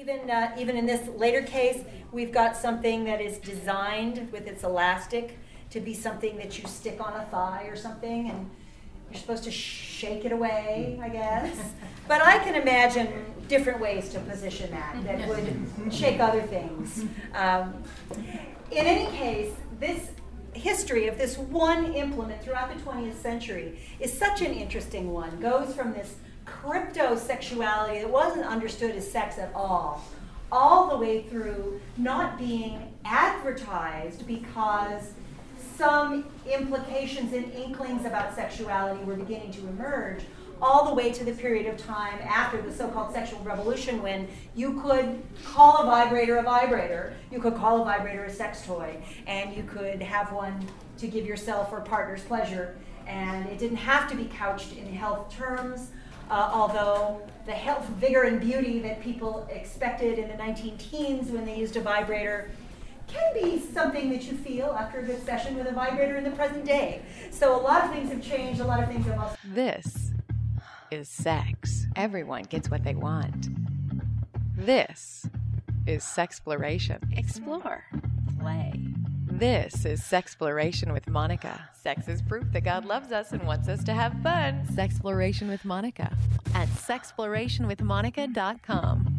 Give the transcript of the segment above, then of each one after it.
Even in this later case, we've got something that is designed with its elastic to be something that you stick on a thigh or something, and you're supposed to shake it away, I guess. But I can imagine different ways to position that would shake other things. In any case, this history of this one implement throughout the 20th century is such an interesting one. Goes from this crypto-sexuality that wasn't understood as sex at all the way through not being advertised because some implications and inklings about sexuality were beginning to emerge, all the way to the period of time after the so-called sexual revolution, when you could call a vibrator, you could call a vibrator a sex toy, and you could have one to give yourself or partner's pleasure, and it didn't have to be couched in health terms, although the health, vigor, and beauty that people expected in the 19-teens when they used a vibrator can be something that you feel after a good session with a vibrator in the present day. So a lot of things have changed, a lot of things have also... This is sex. Everyone gets what they want. This is sexploration. Explore. Play. This is Sexploration with Monica. Sex is proof that God loves us and wants us to have fun. Sexploration with Monica at sexplorationwithmonica.com.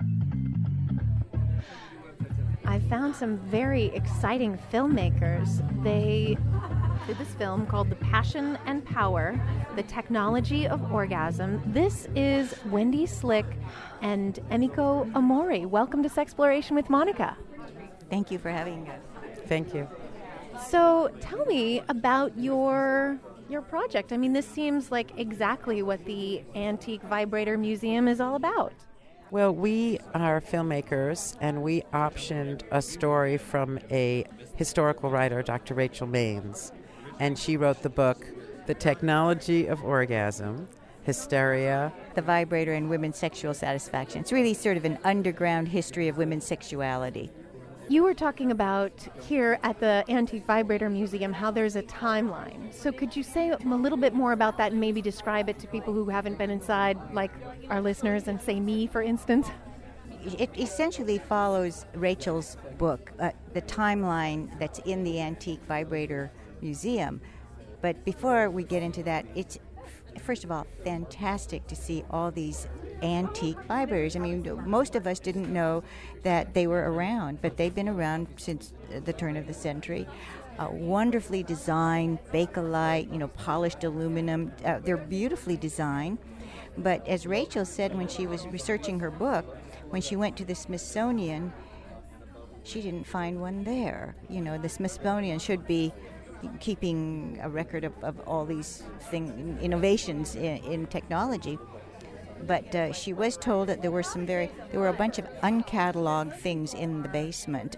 I found some very exciting filmmakers. They did this film called The Passion and Power, The Technology of Orgasm. This is Wendy Slick and Emiko Omori. Welcome to Sexploration with Monica. Thank you for having us. Thank you. So tell me about your project. I mean, this seems like exactly what the Antique Vibrator Museum is all about. Well, we are filmmakers, and we optioned a story from a historical writer, Dr. Rachel Maines, and she wrote the book, The Technology of Orgasm, Hysteria. The vibrator and women's sexual satisfaction. It's really sort of an underground history of women's sexuality. You were talking about here at the Antique Vibrator Museum how there's a timeline. So could you say a little bit more about that and maybe describe it to people who haven't been inside, like our listeners and say me, for instance? It essentially follows Rachel's book, the timeline that's in the Antique Vibrator Museum. But before we get into that, it's, first of all, fantastic to see all these antique vibrators. I mean, most of us didn't know that they were around, but they've been around since the turn of the century. Wonderfully designed, Bakelite, polished aluminum. They're beautifully designed. But as Rachel said when she was researching her book, when she went to the Smithsonian, she didn't find one there. The Smithsonian should be keeping a record of all these innovations in technology. But she was told that there were a bunch of uncatalogued things in the basement.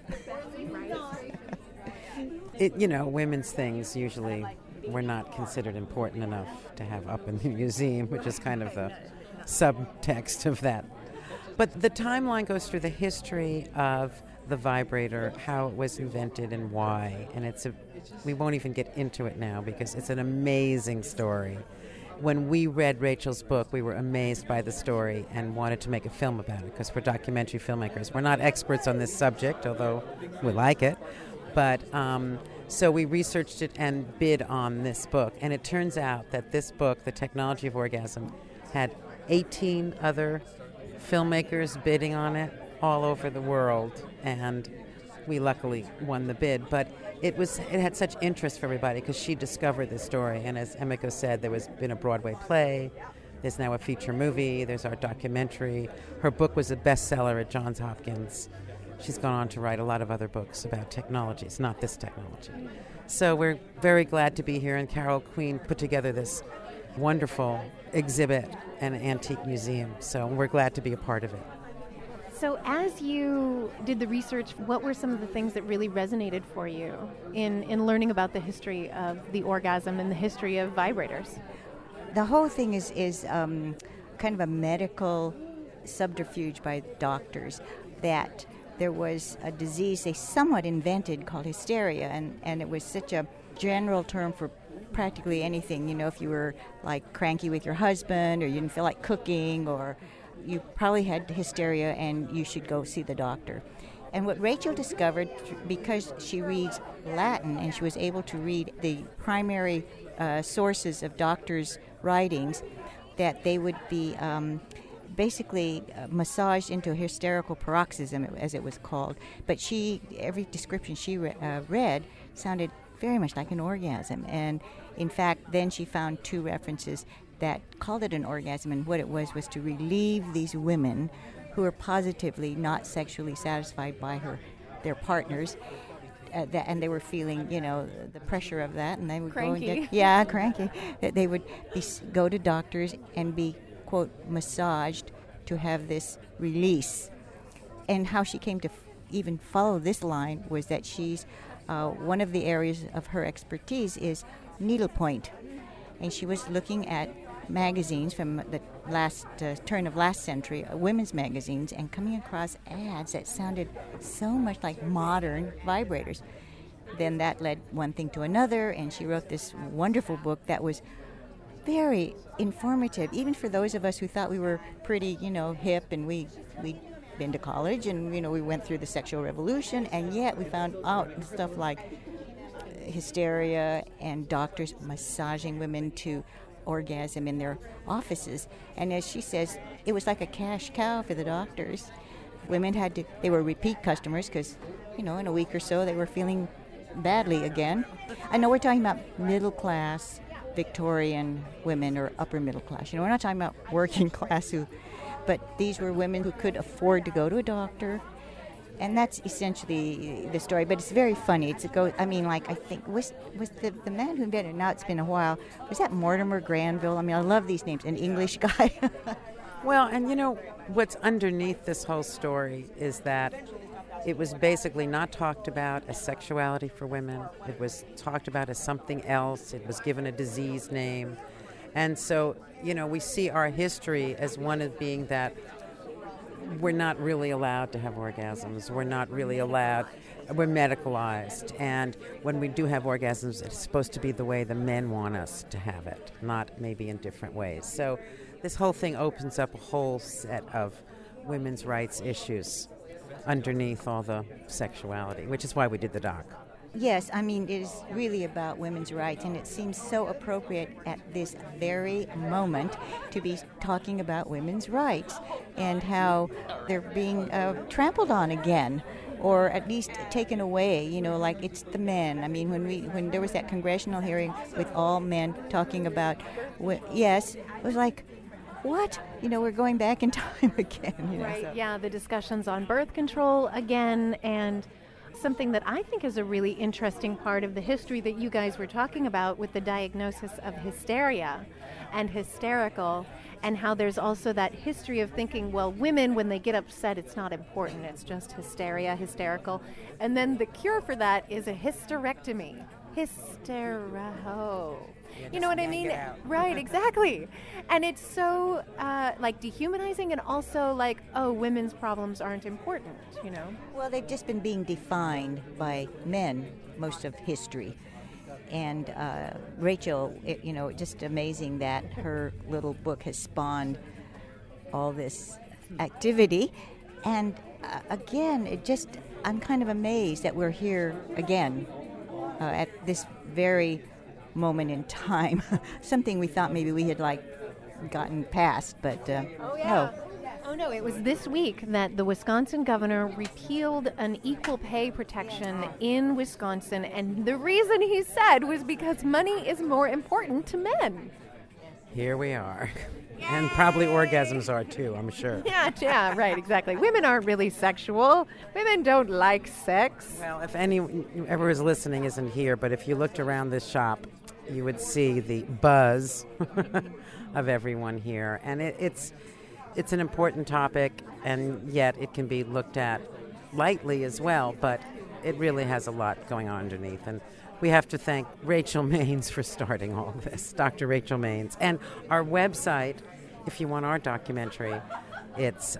Women's things usually were not considered important enough to have up in the museum, which is kind of the subtext of that. But the timeline goes through the history of the vibrator, how it was invented and why. And we won't even get into it now because it's an amazing story. When we read Rachel's book, we were amazed by the story and wanted to make a film about it because we're documentary filmmakers. We're not experts on this subject, although we like it. But so we researched it and bid on this book. And it turns out that this book, The Technology of Orgasm, had 18 other filmmakers bidding on it all over the world. And we luckily won the bid. But it had such interest for everybody because she discovered this story. And as Emiko said, there was been a Broadway play. There's now a feature movie. There's our documentary. Her book was a bestseller at Johns Hopkins. She's gone on to write a lot of other books about technologies, not this technology. So we're very glad to be here. And Carol Queen put together this wonderful exhibit and antique museum. So we're glad to be a part of it. So as you did the research, what were some of the things that really resonated for you in learning about the history of the orgasm and the history of vibrators? The whole thing is kind of a medical subterfuge by doctors that there was a disease they somewhat invented called hysteria, and it was such a general term for practically anything. If you were like cranky with your husband or you didn't feel like cooking or you probably had hysteria and you should go see the doctor. And what Rachel discovered, because she reads Latin and she was able to read the primary sources of doctors' writings, that they would be basically massaged into a hysterical paroxysm, as it was called. But every description she read sounded very much like an orgasm. And in fact, then she found 2 references that called it an orgasm, and what it was to relieve these women who are positively not sexually satisfied by their partners, and they were feeling, the pressure of that, and they would Cranky. Cranky. That they would go to doctors and be, quote, massaged to have this release. And how she came to even follow this line was that she's one of the areas of her expertise is needlepoint, and she was looking at magazines from the last turn of last century, women's magazines, and coming across ads that sounded so much like modern vibrators. Then that led one thing to another, and she wrote this wonderful book that was very informative, even for those of us who thought we were pretty, hip, and we'd been to college, and we went through the sexual revolution, and yet we found out stuff like hysteria and doctors massaging women to orgasm in their offices. And as she says, it was like a cash cow for the doctors. Women they were repeat customers because, in a week or so they were feeling badly again. I know we're talking about middle class Victorian women or upper middle class. We're not talking about working class but these were women who could afford to go to a doctor. And that's essentially the story, but it's very funny. I think, was the man who invented it, now it's been a while, was that Mortimer Granville? I love these names, an English guy. Well, and what's underneath this whole story is that it was basically not talked about as sexuality for women. It was talked about as something else. It was given a disease name. And so, we see our history as one of being that we're not really allowed to have orgasms. We're not really allowed. We're medicalized. And when we do have orgasms, it's supposed to be the way the men want us to have it, not maybe in different ways. So this whole thing opens up a whole set of women's rights issues underneath all the sexuality, which is why we did the doc. Yes, it is really about women's rights, and it seems so appropriate at this very moment to be talking about women's rights and how they're being trampled on again, or at least taken away, like it's the men. When there was that congressional hearing with all men talking about, yes, it was like, what? We're going back in time again. Right, so. Yeah, the discussions on birth control again, and something that I think is a really interesting part of the history that you guys were talking about with the diagnosis of hysteria and hysterical, and how there's also that history of thinking, well, women, when they get upset, it's not important, it's just hysteria, hysterical, and then the cure for that is a hysterectomy. You know what I mean? Right, exactly. And it's so dehumanizing, and also women's problems aren't important, Well, they've just been being defined by men most of history. And Rachel, just amazing that her little book has spawned all this activity. And again, I'm kind of amazed that we're here again at this very moment in time. Something we thought maybe we had gotten past, but no. Oh no, it was this week that the Wisconsin governor repealed an equal pay protection in Wisconsin, and the reason he said was because money is more important to men. Here we are. And probably orgasms are too, I'm sure. Yeah, right, exactly. Women aren't really sexual. Women don't like sex. Well, if whoever is listening isn't here, but if you looked around this shop, you would see the buzz of everyone here. And it's an important topic, and yet it can be looked at lightly as well, but it really has a lot going on underneath. And we have to thank Rachel Maines for starting all this, Dr. Rachel Maines. And our website, if you want our documentary, it's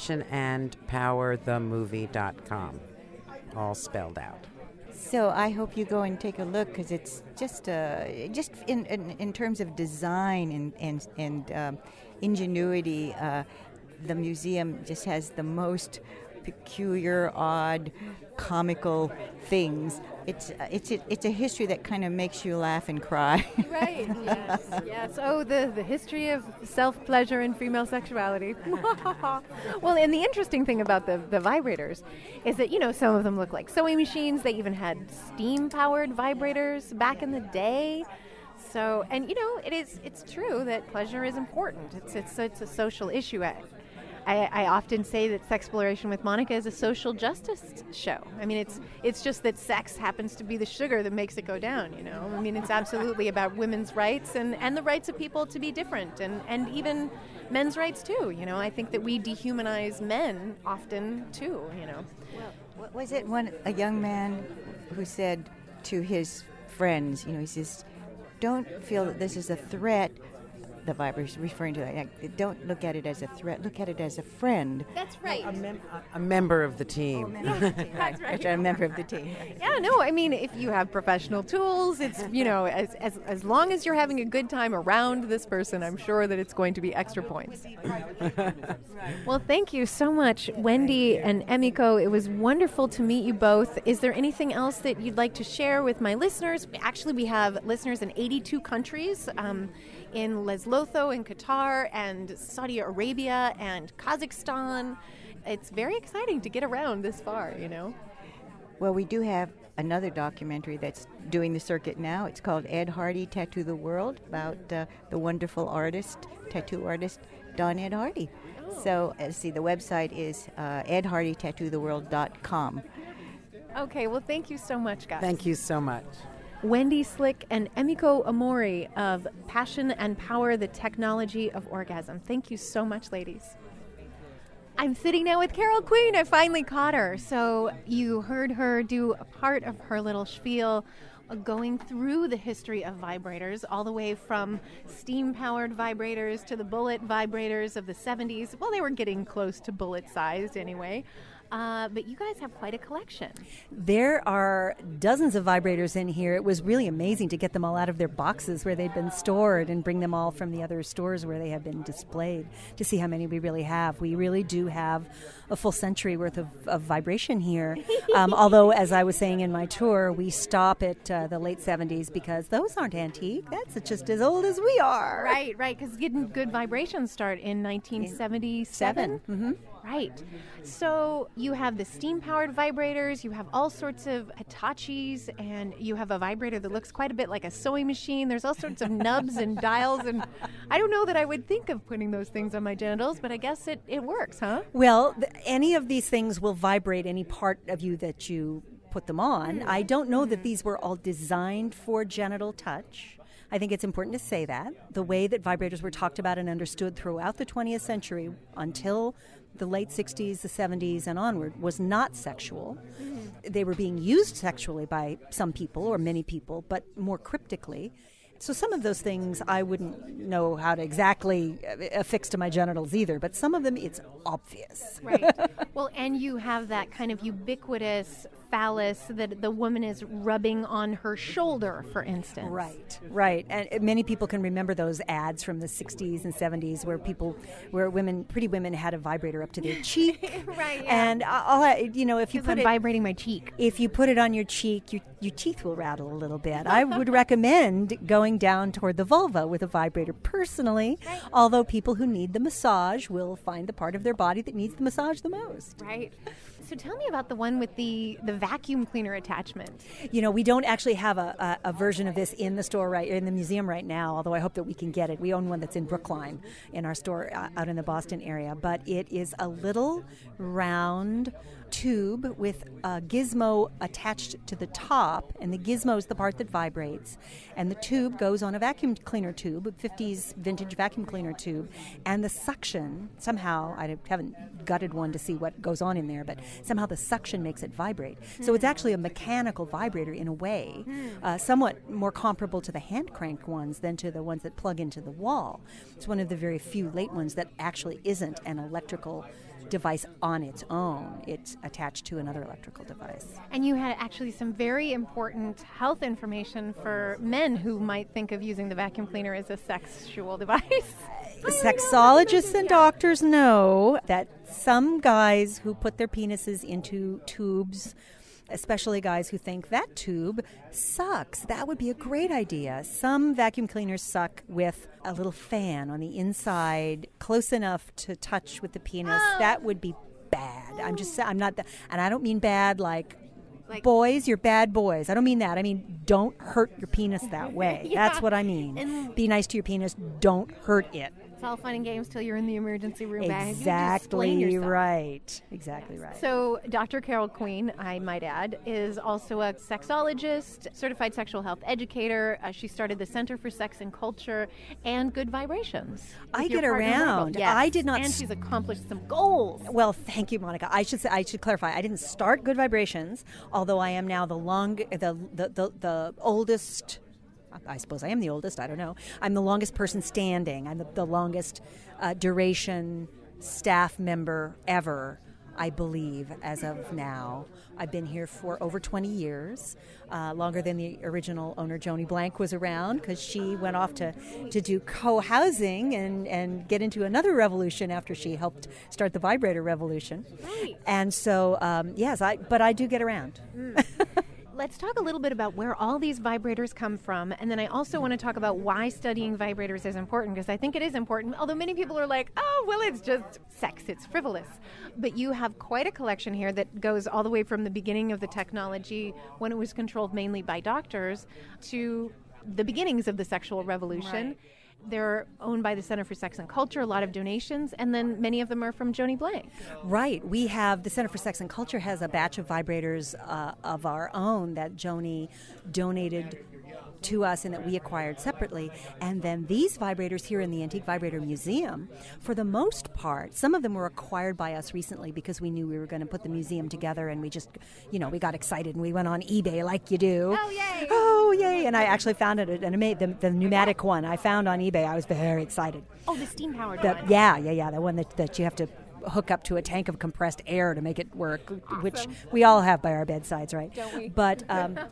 passionandpowerthemovie.com, all spelled out. So I hope you go and take a look, because it's just in terms of design and ingenuity, the museum just has the most peculiar, odd, comical things. It's a history that kind of makes you laugh and cry. Right. Yes. Yes. Oh, the history of self-pleasure and female sexuality. Well, and the interesting thing about the vibrators is that, some of them look like sewing machines. They even had steam-powered vibrators back in the day. So, and it's true that pleasure is important. It's a social issue. I often say that Sexploration with Monica is a social justice show. I mean, it's just that sex happens to be the sugar that makes it go down, I mean, it's absolutely about women's rights and the rights of people to be different and even men's rights too, I think that we dehumanize men often too, Well, was it a young man who said to his friends, he says, don't feel that this is a threat. The Viber's referring to that. Don't look at it as a threat. Look at it as a friend. That's right. A member of the team. That's right. A member of the team. Yeah, no, I mean, if you have professional tools, it's, as long as you're having a good time around this person, I'm sure that it's going to be extra points. Well, thank you so much, Wendy and Emiko. It was wonderful to meet you both. Is there anything else that you'd like to share with my listeners? Actually, we have listeners in 82 countries. In Lesotho, in Qatar, and Saudi Arabia, and Kazakhstan. It's very exciting to get around this far, Well, we do have another documentary that's doing the circuit now. It's called Ed Hardy Tattoo the World, about the wonderful tattoo artist, Don Ed Hardy. Oh. So, the website is edhardytattootheworld.com. Okay, well, thank you so much, guys. Thank you so much. Wendy Slick and Emiko Amori of Passion and Power, the Technology of Orgasm. Thank you so much, ladies. I'm sitting now with Carol Queen. I finally caught her. So you heard her do a part of her little spiel going through the history of vibrators, all the way from steam-powered vibrators to the bullet vibrators of the 70s. Well, they were getting close to bullet-sized anyway. But you guys have quite a collection. There are dozens of vibrators in here. It was really amazing to get them all out of their boxes where they'd been stored and bring them all from the other stores where they have been displayed to see how many we really have. We really do have a full century worth of vibration here. Although, as I was saying in my tour, we stop at the late 70s because those aren't antique. That's just as old as we are. Right, because good vibrations start in 1977. Mm-hmm. Right. So you have the steam-powered vibrators, you have all sorts of Hitachis, and you have a vibrator that looks quite a bit like a sewing machine. There's all sorts of nubs and dials, and I don't know that I would think of putting those things on my genitals, but I guess it works, huh? Well, any of these things will vibrate any part of you that you put them on. I don't know that these were all designed for genital touch. I think it's important to say that. The way that vibrators were talked about and understood throughout the 20th century until the late 60s, the 70s, and onward was not sexual. They were being used sexually by some people or many people, but more cryptically. So some of those things I wouldn't know how to exactly affix to my genitals either, but some of them it's obvious. Right. Well, and you have that kind of ubiquitous phallus that the woman is rubbing on her shoulder, for instance. Right. And many people can remember those ads from the 60s and 70s where pretty women had a vibrator up to their cheek. Right. Yeah. And if you put I'm vibrating my cheek. If you put it on your cheek, your teeth will rattle a little bit. I would recommend going down toward the vulva with a vibrator personally, right. Although people who need the massage will find the part of their body that needs the massage the most. Right. So tell me about the one with the vacuum cleaner attachment. We don't actually have a version of this in the store in the museum right now, although I hope that we can get it. We own one that's in Brookline in our store out in the Boston area, but it is a little round tube with a gizmo attached to the top, and the gizmo is the part that vibrates, and the tube goes on a vacuum cleaner tube, a 50s vintage vacuum cleaner tube, and the suction, somehow, I haven't gutted one to see what goes on in there, but somehow the suction makes it vibrate. So it's actually a mechanical vibrator in a way, somewhat more comparable to the hand crank ones than to the ones that plug into the wall. It's one of the very few late ones that actually isn't an electrical device on its own. It's attached to another electrical device. And you had actually some very important health information for men who might think of using the vacuum cleaner as a sexual device. Sexologists and doctors know that some guys who put their penises into tubes, especially guys who think that tube sucks, that would be a great idea. Some vacuum cleaners suck with a little fan on the inside, close enough to touch with the penis. That would be bad. I'm not that, and I don't mean bad like boys, you're bad boys. I don't mean that. I mean, don't hurt your penis that way. Yeah. That's what I mean. And be nice to your penis. Don't hurt it. it's all fun and games till you're in the emergency room. Exactly right. Exactly right. So Dr. Carol Queen, I might add, is also a sexologist, certified sexual health educator. She started the Center for Sex and Culture and Good Vibrations. I with your get partner, around. Margot. Yes. I did not And she's accomplished some goals. Well, thank you, Monica. I should clarify. I didn't start Good Vibrations, although I am now the oldest. I suppose I am the oldest. I don't know. I'm the longest person standing. I'm the longest duration staff member ever, I believe, as of now. I've been here for over 20 years, longer than the original owner, Joni Blank, was around, because she went off to do co-housing and get into another revolution after she helped start the vibrator revolution. Right. And so, yes, but I do get around. Let's talk a little bit about where all these vibrators come from, and then I also want to talk about why studying vibrators is important, because I think it is important, although many people are like, oh, well, it's just sex, it's frivolous. But you have quite a collection here that goes all the way from the beginning of the technology, when it was controlled mainly by doctors, to the beginnings of the sexual revolution. Right. They're owned by the Center for Sex and Culture, a lot of donations, and then many of them are from Joni Blank. Right. We have, the Center for Sex and Culture has a batch of vibrators of our own that Joni donated to us and that we acquired separately. And then these vibrators here in the Antique Vibrator Museum, for the most part, some of them were acquired by us recently because we knew we were going to put the museum together, and we just, we got excited and we went on eBay like you do. Oh, yay! Oh, yay! And I actually found it, the pneumatic one I found on eBay. I was very excited. Oh, the steam-powered one. Yeah, the one that you have to hook up to a tank of compressed air to make it work, which we all have by our bedsides, right? Don't we? But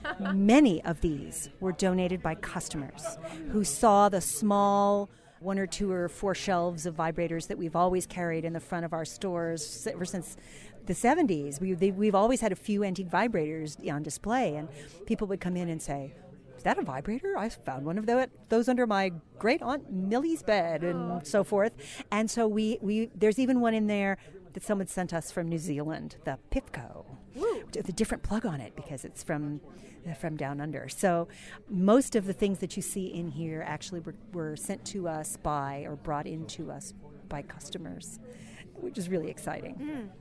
many of these were donated by customers who saw the small 1 or 2 or 4 shelves of vibrators that we've always carried in the front of our stores ever since the 70s. We've always had a few antique vibrators on display, and people would come in and say, is that a vibrator? I found one of those under my great aunt Millie's bed, and so forth. And so we there's even one in there that someone sent us from New Zealand, the Pipco, with a different plug on it because it's from down under. So most of the things that you see in here actually were sent to us by, or brought into us by, customers, which is really exciting.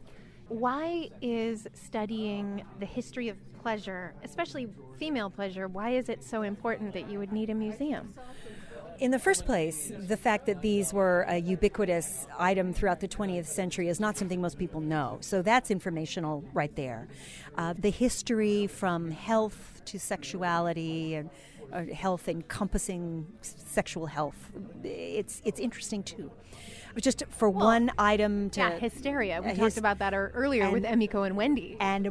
Why is studying the history of pleasure, especially female pleasure, why is it so important that you would need a museum? In the first place, the fact that these were a ubiquitous item throughout the 20th century is not something most people know. So that's informational right there. The history from health to sexuality and health encompassing sexual health, it's interesting too. Just for one item to... Yeah, hysteria. We talked about that earlier with Emiko and Wendy. And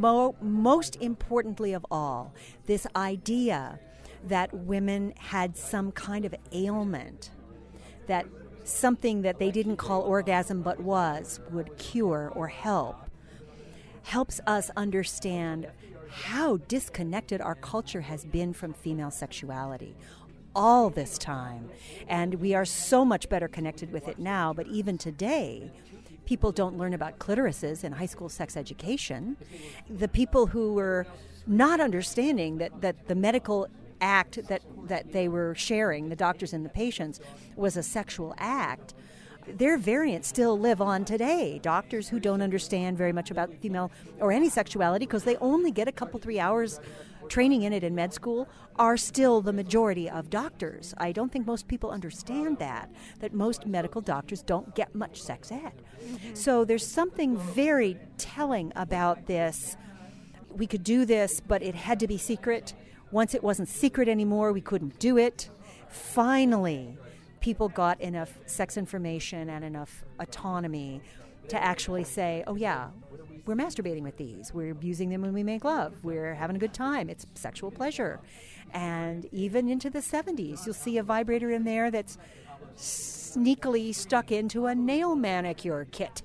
most importantly of all, this idea that women had some kind of ailment, that something that they didn't call orgasm but would cure or help, helps us understand how disconnected our culture has been from female sexuality all this time. And we are so much better connected with it now, but even today, people don't learn about clitorises in high school sex education. The people who were not understanding that the medical act that they were sharing, the doctors and the patients, was a sexual act, their variants still live on today. Doctors who don't understand very much about female or any sexuality because they only get a couple, 3 hours training in it in med school are still the majority of doctors. I don't think most people understand that most medical doctors don't get much sex ed. Mm-hmm. So there's something very telling about this. We could do this, but it had to be secret. Once it wasn't secret anymore, we couldn't do it. Finally, people got enough sex information and enough autonomy to actually say, oh yeah, we're masturbating with these. We're using them when we make love. We're having a good time. It's sexual pleasure. And even into the 70s, you'll see a vibrator in there that's sneakily stuck into a nail manicure kit.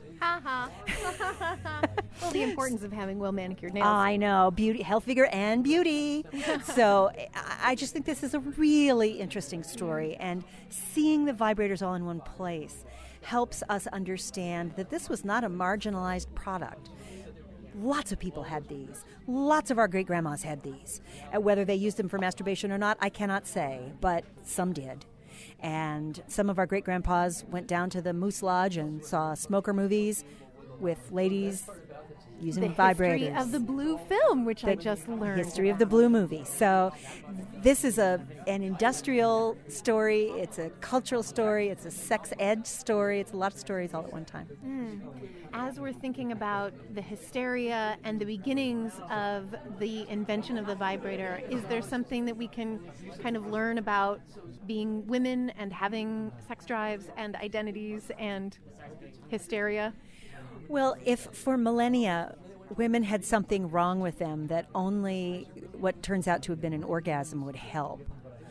Well, the importance of having well manicured nails. I know, beauty, health, vigor, and beauty. So I just think this is a really interesting story, and seeing the vibrators all in one place helps us understand that this was not a marginalized product. Lots of people had these. Lots of our great-grandmas had these. Whether they used them for masturbation or not, I cannot say, but some did. And some of our great-grandpas went down to the Moose Lodge and saw smoker movies with ladies using vibrators. The history of the blue film, which I just learned. History of the blue movie. So this is an industrial story. It's a cultural story. It's a sex ed story. It's a lot of stories all at one time. As we're thinking about the hysteria and the beginnings of the invention of the vibrator, is there something that we can kind of learn about being women and having sex drives and identities and hysteria? Well, if for millennia women had something wrong with them that only what turns out to have been an orgasm would help,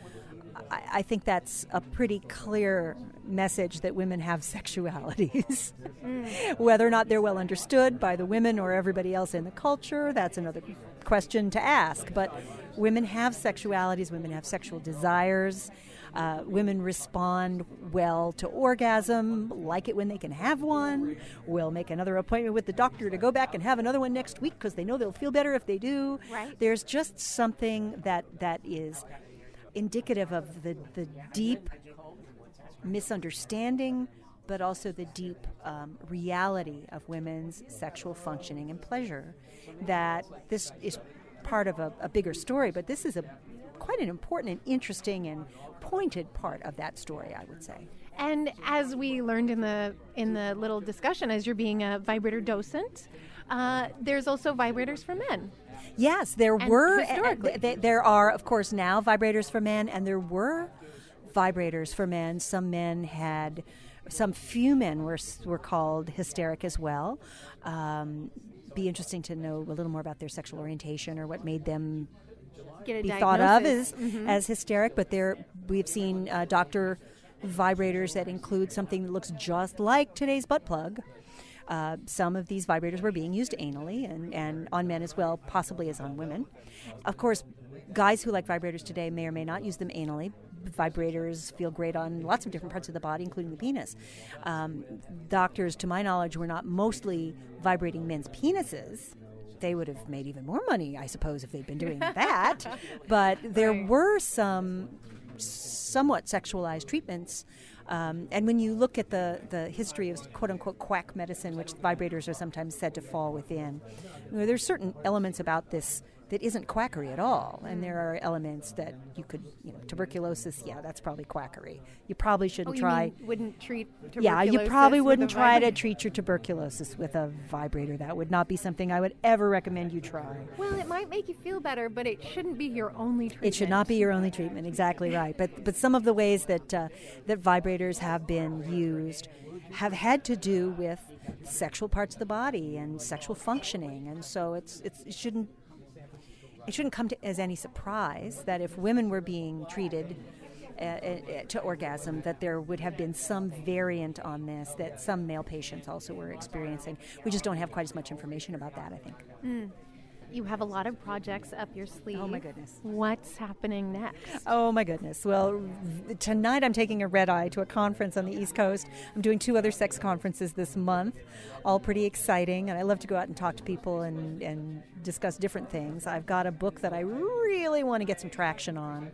I think that's a pretty clear message that women have sexualities. Whether or not they're well understood by the women or everybody else in the culture, that's another question to ask. But women have sexualities, women have sexual desires. Women respond well to orgasm, like it when they can have one, will make another appointment with the doctor to go back and have another one next week because they know they'll feel better if they do. Right. There's just something that is indicative of the deep misunderstanding, but also the deep reality of women's sexual functioning and pleasure, that this is part of a bigger story, but this is quite an important and interesting and pointed part of that story, I would say. And as we learned in the little discussion, as you're being a vibrator docent, there's also vibrators for men. Yes, there And were. historically. There are, of course, now vibrators for men, and there were vibrators for men. Some few men were called hysteric as well. Be interesting to know a little more about their sexual orientation or what made them Get a be thought of diagnosis. as hysteric. But we've seen doctor vibrators that include something that looks just like today's butt plug. Some of these vibrators were being used anally and on men as well, possibly as on women. Of course, guys who like vibrators today may or may not use them anally. Vibrators feel great on lots of different parts of the body, including the penis. Doctors, to my knowledge, were not mostly vibrating men's penises. They would have made even more money, I suppose, if they'd been doing that. But there were some somewhat sexualized treatments. And when you look at the history of quote-unquote quack medicine, which vibrators are sometimes said to fall within, there's certain elements about this that isn't quackery at all. And there are elements that you could, tuberculosis, that's probably quackery. You probably shouldn't try. You wouldn't treat tuberculosis. Yeah, you probably with wouldn't a try to vibrator? treat your tuberculosis with a vibrator. That would not be something I would ever recommend you try. Well, it might make you feel better, but it shouldn't be your only treatment. It should not be your only treatment. Exactly right. But some of the ways that vibrators have been used have had to do with sexual parts of the body and sexual functioning, and so it shouldn't come as any surprise that if women were being treated to orgasm, that there would have been some variant on this that some male patients also were experiencing. We just don't have quite as much information about that, I think. You have a lot of projects up your sleeve. Oh, my goodness. What's happening next? Oh, my goodness. Well, tonight I'm taking a red eye to a conference on the East Coast. I'm doing 2 other sex conferences this month, all pretty exciting. And I love to go out and talk to people and discuss different things. I've got a book that I really want to get some traction on.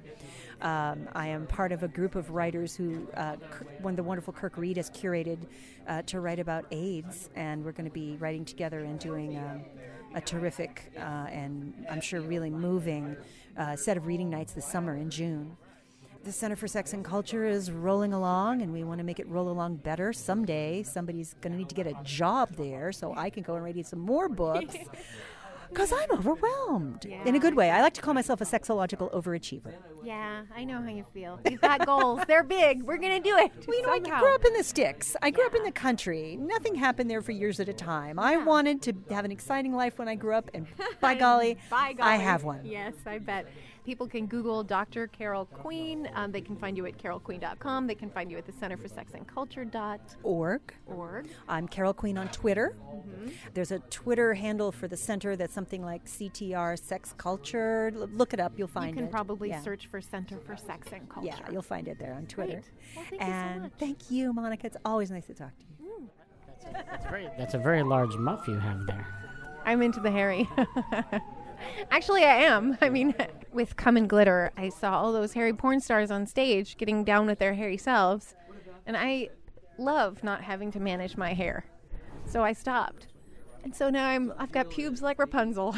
I am part of a group of writers who, the wonderful Kirk Reed has curated to write about AIDS. And we're going to be writing together and doing a terrific and I'm sure really moving set of reading nights this summer in June. The Center for Sex and Culture is rolling along, and we want to make it roll along better. Someday somebody's going to need to get a job there so I can go and write some more books. Because I'm overwhelmed Yeah. in a good way. I like to call myself a sexological overachiever. Yeah, I know how you feel. You've got goals. They're big. We're going to do it. Well, I somehow. grew up in the sticks. I grew up in the country. Nothing happened there for years at a time. I wanted to have an exciting life when I grew up, and by golly, By golly. I have one. Yes, I bet. People can Google Dr. Carol Queen. They can find you at carolqueen.com. They can find you at the Center for Sex and Culture.org. Org. I'm Carol Queen on Twitter. There's a Twitter handle for the center that's something like CTR Sex Culture. Look it up, you'll find it. You can probably Yeah. search for Center for Sex and Culture. Yeah, you'll find it there on Twitter. Great. Well, thank you so and much. thank you, Monica. It's always nice to talk to you. That's a very large muff you have there. I'm into the hairy. Actually, I am. I mean, with Come and Glitter, I saw all those hairy porn stars on stage getting down with their hairy selves, and I love not having to manage my hair. So I stopped. And so now I've got pubes like Rapunzel.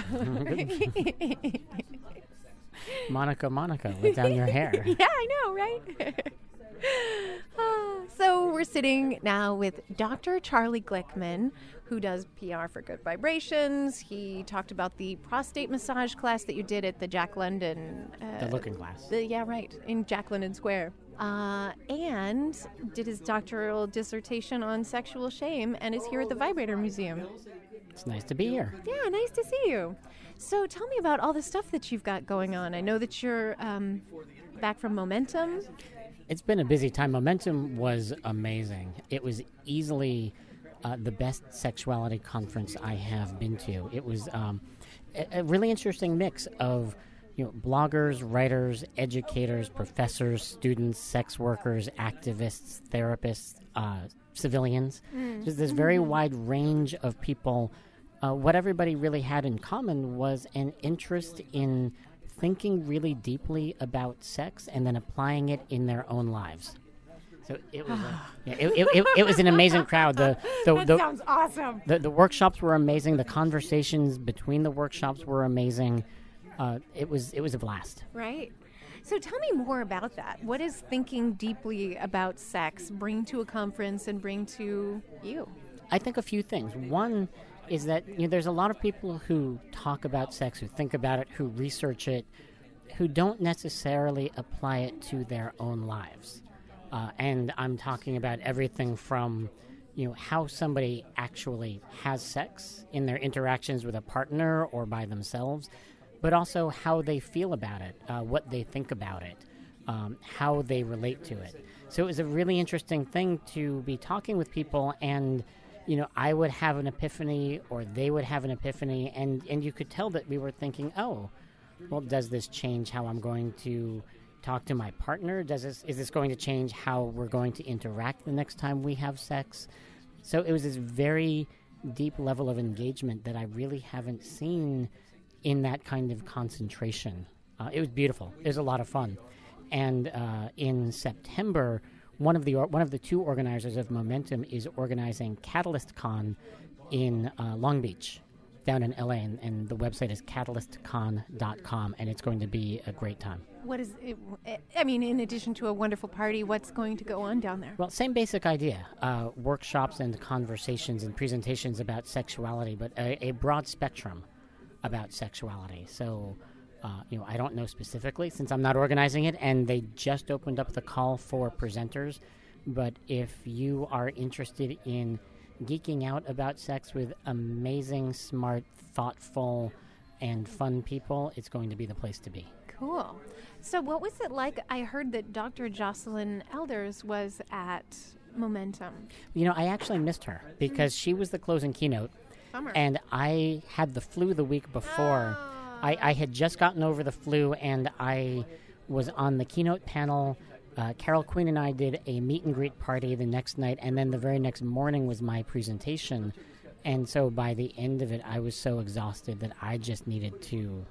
Monica, let down your hair. Yeah, I know, right? So we're sitting now with Dr. Charlie Glickman, who does PR for Good Vibrations. He talked about the prostate massage class that you did at the Jack London. The Looking Glass. Yeah, right, in Jack London Square. And did his doctoral dissertation on sexual shame and is here at the Vibrator Museum. It's nice to be here. Yeah, nice to see you. So tell me about all the stuff that you've got going on. I know that you're back from Momentum. It's been a busy time. Momentum was amazing. It was easily the best sexuality conference I have been to. It was a really interesting mix of bloggers, writers, educators, professors, students, sex workers, activists, therapists, civilians. Just this very wide range of people. What everybody really had in common was an interest in thinking really deeply about sex and then applying it in their own lives. So it was it was an amazing crowd. That sounds awesome. The workshops were amazing. The conversations between the workshops were amazing. It was a blast. Right. So tell me more about that. What does thinking deeply about sex bring to a conference and bring to you? I think a few things. One is that there's a lot of people who talk about sex, who think about it, who research it, who don't necessarily apply it to their own lives. And I'm talking about everything from how somebody actually has sex in their interactions with a partner or by themselves, but also how they feel about it, what they think about it, how they relate to it. So it was a really interesting thing to be talking with people, and I would have an epiphany or they would have an epiphany, and you could tell that we were thinking, oh, well, does this change how I'm going to talk to my partner? Is this going to change how we're going to interact the next time we have sex? So it was this very deep level of engagement that I really haven't seen in that kind of concentration. It was beautiful. It was a lot of fun. And in September, one of the two organizers of Momentum is organizing Catalyst Con in Long Beach, down in LA, and the website is catalystcon.com, and it's going to be a great time. What is it? I mean, in addition to a wonderful party, what's going to go on down there? Well, same basic idea. Workshops and conversations and presentations about sexuality, but a broad spectrum about sexuality. So, I don't know specifically since I'm not organizing it, and they just opened up the call for presenters. But if you are interested in geeking out about sex with amazing, smart, thoughtful, and fun people, it's going to be the place to be. Cool. So what was it like? I heard that Dr. Jocelyn Elders was at Momentum. I actually missed her because she was the closing keynote. Bummer. And I had the flu the week before. I had just gotten over the flu, and I was on the keynote panel. Carol Queen and I did a meet and greet party the next night, and then the very next morning was my presentation. And so by the end of it, I was so exhausted that I just needed to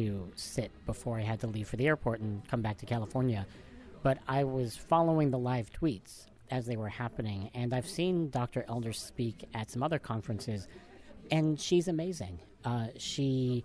sit before I had to leave for the airport and come back to California. But I was following the live tweets as they were happening, and I've seen Dr. Elders speak at some other conferences, and she's amazing. She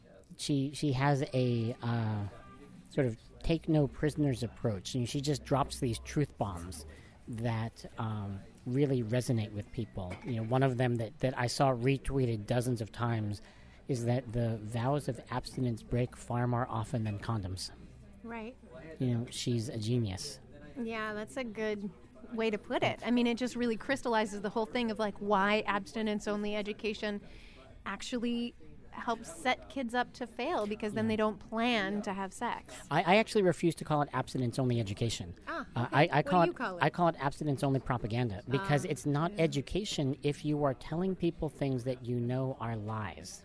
has a sort of take no prisoners approach, and she just drops these truth bombs that really resonate with people. One of them that I saw retweeted dozens of times is that the vows of abstinence break far more often than condoms. Right. She's a genius. Yeah, that's a good way to put it. I mean, it just really crystallizes the whole thing of like why abstinence-only education actually helps set kids up to fail, because then they don't plan to have sex. I actually refuse to call it abstinence-only education. Okay. I call What do it you call it? I call it abstinence-only propaganda, because it's not education if you are telling people things that you know are lies.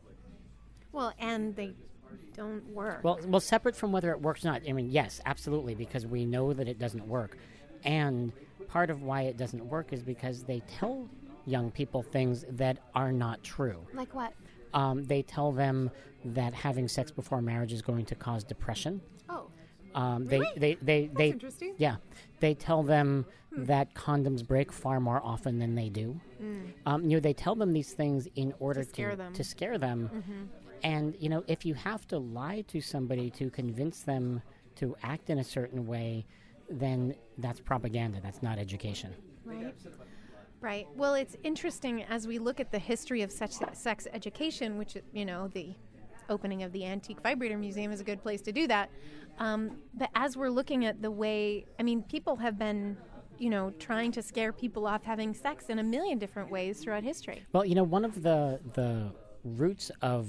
Well, and they don't work. Well, separate from whether it works or not. I mean, yes, absolutely, because we know that it doesn't work. And part of why it doesn't work is because they tell young people things that are not true. Like what? They tell them that having sex before marriage is going to cause depression. Oh. They That's interesting. Yeah, they tell them that condoms break far more often than they do. They tell them these things in order to scare them. Mm-hmm. And if you have to lie to somebody to convince them to act in a certain way, then that's propaganda. That's not education. Right. Right. Well, it's interesting as we look at the history of sex education, which, the opening of the Antique Vibrator Museum is a good place to do that. But as we're looking at the way, people have been, trying to scare people off having sex in a million different ways throughout history. Well, one of the roots of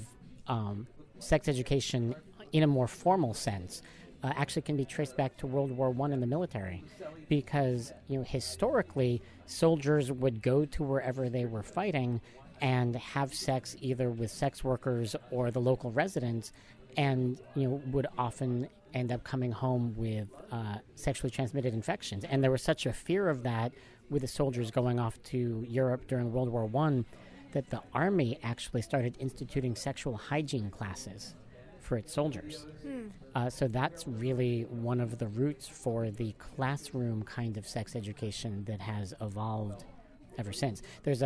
sex education in a more formal sense actually can be traced back to World War I in the military, because historically soldiers would go to wherever they were fighting and have sex either with sex workers or the local residents, and would often end up coming home with sexually transmitted infections. And there was such a fear of that with the soldiers going off to Europe during World War I that the Army actually started instituting sexual hygiene classes for its soldiers. So that's really one of the roots for the classroom kind of sex education that has evolved ever since. There's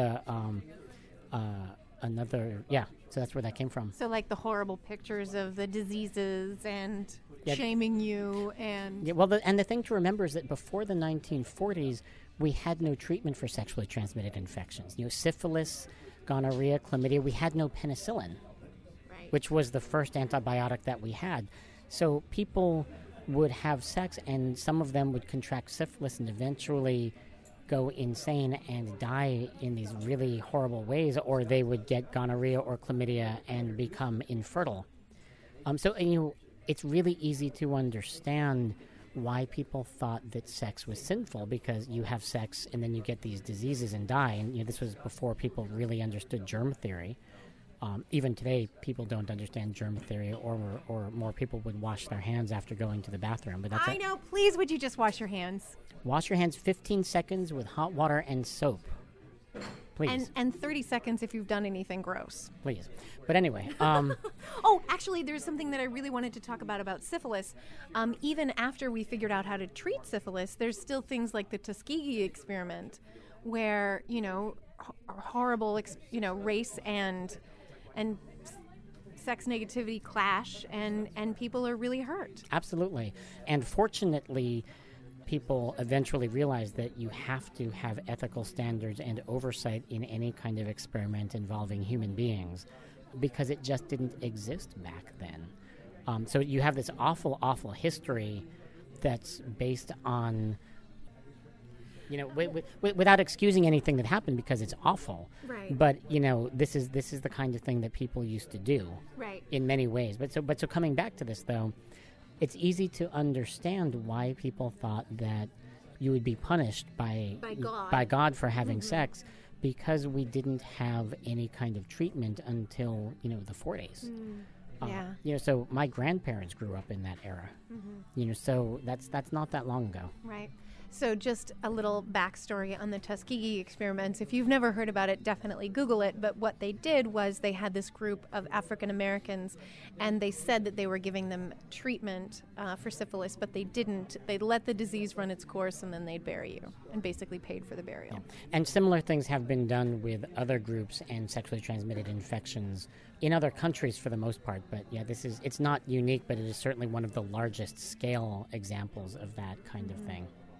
so that's where that came from. So like the horrible pictures of the diseases and shaming you and... Yeah, well, and the thing to remember is that before the 1940s, we had no treatment for sexually transmitted infections. Syphilis, gonorrhea, chlamydia, we had no penicillin, which was the first antibiotic that we had. So people would have sex, and some of them would contract syphilis and eventually go insane and die in these really horrible ways, or they would get gonorrhea or chlamydia and become infertile. It's really easy to understand why people thought that sex was sinful, because you have sex and then you get these diseases and die. And this was before people really understood germ theory. Even today, people don't understand germ theory, or more people would wash their hands after going to the bathroom. But I know. Please, would you just wash your hands? Wash your hands 15 seconds with hot water and soap. Please. And 30 seconds if you've done anything gross. Please. But anyway. Oh, actually, there's something that I really wanted to talk about syphilis. Even after we figured out how to treat syphilis, there's still things like the Tuskegee experiment where, horrible, race and sex negativity clash, and people are really hurt. Absolutely. And fortunately, people eventually realized that you have to have ethical standards and oversight in any kind of experiment involving human beings, because it just didn't exist back then. So you have this awful, awful history that's based on, without excusing anything that happened, because it's awful. Right. But this is the kind of thing that people used to do. Right. In many ways. But so coming back to this though, it's easy to understand why people thought that you would be punished by God for having sex, because we didn't have any kind of treatment until the 40s. So my grandparents grew up in that era. So that's not that long ago. Right. So just a little backstory on the Tuskegee experiments. If you've never heard about it, definitely Google it. But what they did was they had this group of African Americans, and they said that they were giving them treatment for syphilis, but they didn't. They let the disease run its course, and then they'd bury you, and basically paid for the burial. Yeah. And similar things have been done with other groups and sexually transmitted infections in other countries for the most part. But yeah, it's not unique, but it is certainly one of the largest scale examples of that kind of thing.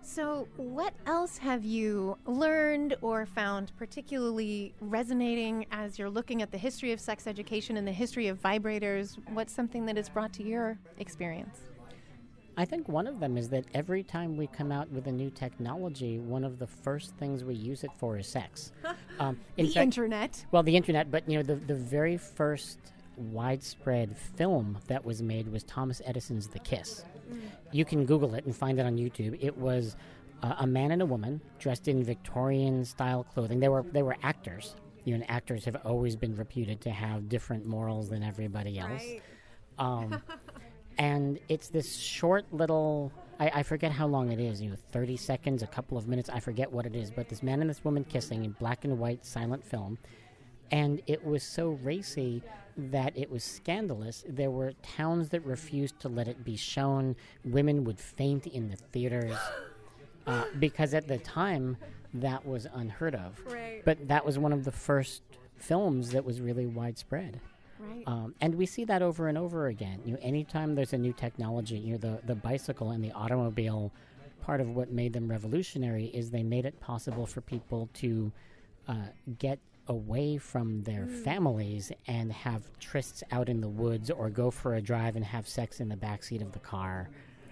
So, what else have you learned or found particularly resonating as you're looking at the history of sex education and the history of vibrators? What's something that is brought to your experience? I think one of them is that every time we come out with a new technology, one of the first things we use it for is sex. Internet. Well, the internet, but the very first widespread film that was made was Thomas Edison's The Kiss. You can Google it and find it on YouTube. It was a man and a woman dressed in Victorian-style clothing. They were actors. And actors have always been reputed to have different morals than everybody else. Right. And it's this short little, I forget how long it is, 30 seconds, a couple of minutes, I forget what it is, but this man and this woman kissing in black and white silent film. And it was so racy that it was scandalous. There were towns that refused to let it be shown. Women would faint in the theaters because at the time that was unheard of. Right. But that was one of the first films that was really widespread. Right. And we see that over and over again. Anytime there's a new technology, the bicycle and the automobile, part of what made them revolutionary is they made it possible for people to get away from their families and have trysts out in the woods or go for a drive and have sex in the backseat of the car.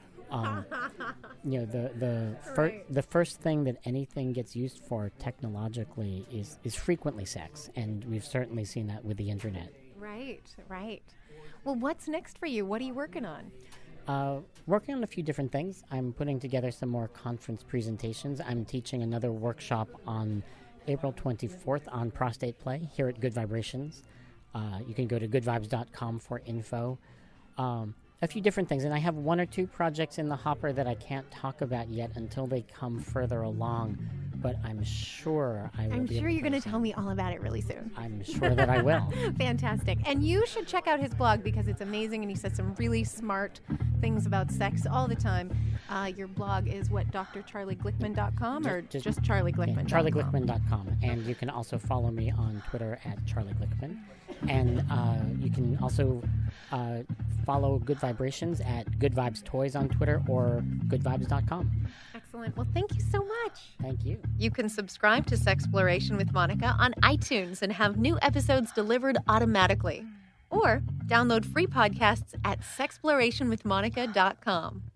The first thing that anything gets used for technologically is frequently sex, and we've certainly seen that with the internet. Right. Well, what's next for you? What are you working on? Working on a few different things. I'm putting together some more conference presentations. I'm teaching another workshop on April 24th on prostate play here at Good Vibrations. You can go to goodvibes.com for info. A few different things, and I have one or two projects in the hopper that I can't talk about yet until they come further along, but I'm sure I will. I'm sure you're going to tell me all about it really soon. I'm sure that I will. Fantastic. And you should check out his blog because it's amazing, and he says some really smart things about sex all the time. Your blog is what, drcharlieglickman.com or just charlieglickman.com? Yeah, charlieglickman.com. And you can also follow me on Twitter at charlieglickman. And you can also follow Good Vibrations at Good Vibes Toys on Twitter or goodvibes.com. Excellent. Well, thank you so much. Thank you. You can subscribe to Sexploration with Monica on iTunes and have new episodes delivered automatically. Or download free podcasts at sexplorationwithmonica.com.